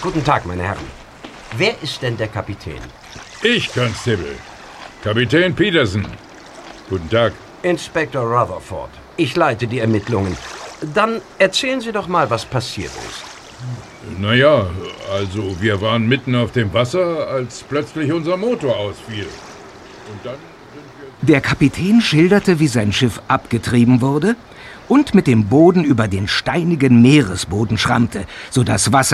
Guten Tag, meine Herren. Wer ist denn der Kapitän? Ich, Constable. Kapitän Peterson. Guten Tag. Inspektor Rutherford. Ich leite die Ermittlungen. Dann erzählen Sie doch mal, was passiert ist. Naja, also wir waren mitten auf dem Wasser, als plötzlich unser Motor ausfiel. Und dann sind wir... Der Kapitän schilderte, wie sein Schiff abgetrieben wurde und mit dem Boden über den steinigen Meeresboden schrammte, sodass Wasser